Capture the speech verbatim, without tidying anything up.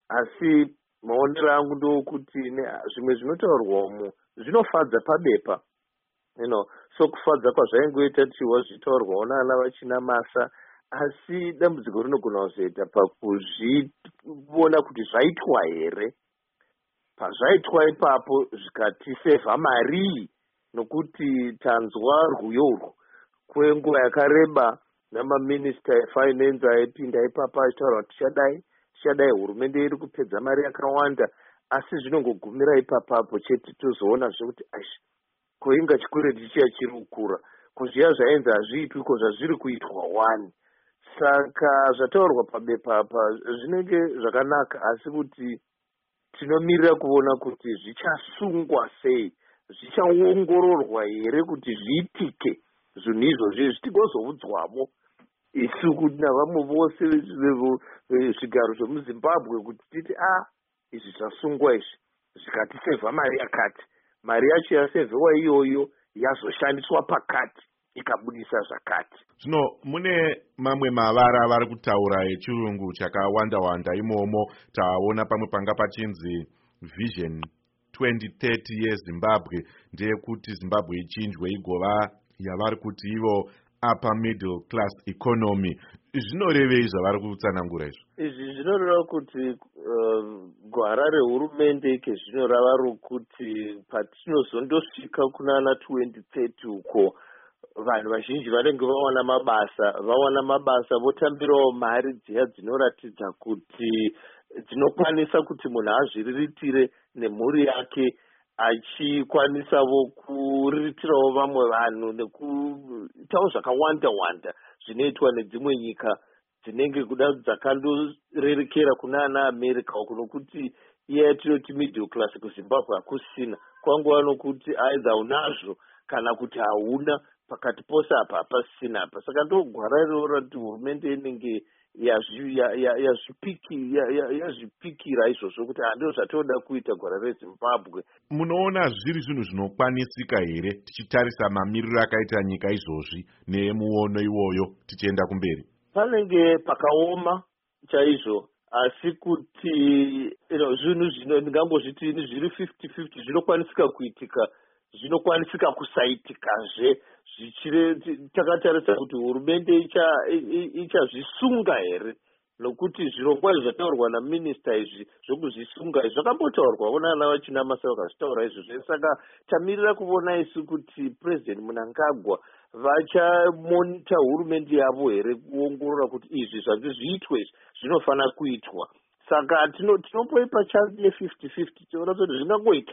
asi maonero angu ndokuti zvimwe zvinotaurwamo zvinofadza pabepa, you know, so kufadza kwazvaingoita tiwa zvitaurwawo nana vachina masa, asi dambudziko rinogona kuzoita pakuzviona kuti zvaitwa here. Pazvaitwa ipapo zvikatisevha mari, nokuti tanzwa rwuyo urwu kwenguva yakareba namaminista efinance aipinda ipapa achitaura kuti tichadai tichadai hurumende iri kupedza mari yakawanda, asi zvinongogumira ipapapo chete tozoona zvekuti ashi koinga chikwereti chiya chiri kukura, kuzviya zvaenza hazviitwi ko zvazviri kuitwa wani. Saka zvataurwa pabepa apa zvinenge zvakanaka, asi kuti tinomirira kuona kuti zvichasungwa sei, zvichaongororwa here kuti zviitike zvinhu izvozvi zvitigozoudzwamo isu kuti navamwe vose zvigaro zvemuzimbabwe kuti titi a izvi zvasungwa izvi zvikatisevha mari yakati, mari yacho yasevhewa iyoyo yazoshandiswa pakati ikabudisa zvakati. Zvino mune mamwe mavara vari kutaura echirungu chakawanda wanda imomo. Taona pamwe panga pachinzi vision twenty thirty yeZimbabwe ndeyekuti Zimbabwe ichinjwe igova yavari kuti ivo upper middle class economy. Zvinorevei zvavari kutsanangura izvo? Izvi zvinoreva kuti gwara rehurumende ike zvino rava rokuti patinozondosvika kunana twenty thirty uko vanhu vazhinji vanenge vawana mabasa, vawana mabasa votambirawo mari dziya dzinoratidza kuti dzinokwanisa kuti munhu azviriritire nemhuri yake, achikwanisawo kuriritirawo vamwe vanhu nekuitawo zvakawanda wanda zvinoitwa nedzimwe nyika dzinenge kuda dzakandorerekera kuna ana America, kunokuti iye yatinoti middle class kuZimbabwe hakusina, kwanguva nokuti aidha unazvo kana kuti hauna, pakati pose apa hapasina apa. Saka ndogwara iroro kuti hurumende inenge yazvipikira izvozvo kuti handizvo zvatoda kuita gwara reZimbabwe. Munoona zviri zvinhu zvinokwanisika here tichitarisa mamiriro akaita nyika izvozvi nemuono iwoyo tichienda kumberi? Panenge pakaoma chaizvo, asi kuti zvinhu zvino ndingambozviti zviri fifty fifty zvinokwanisika kuitika, zvinokwanisika kusaitikazve, zvichire takatarisa kuti hurumende ichazvisunga here, nokuti zvirongwa zvataurwa naminista izvi zvokuzvisunga izvi zvakambotaurwawo nana vachina masa vakazvitaura izvozvo. Saka tamirira kuona isu kuti President Mnangagwa vachamonita hurumende yavo here, kuongorora kuti izvi zvanzi zviitwe zvinofanira kuitwa. Saka tinopoipa chance ye fifty fifty tiona kuti zvingangoita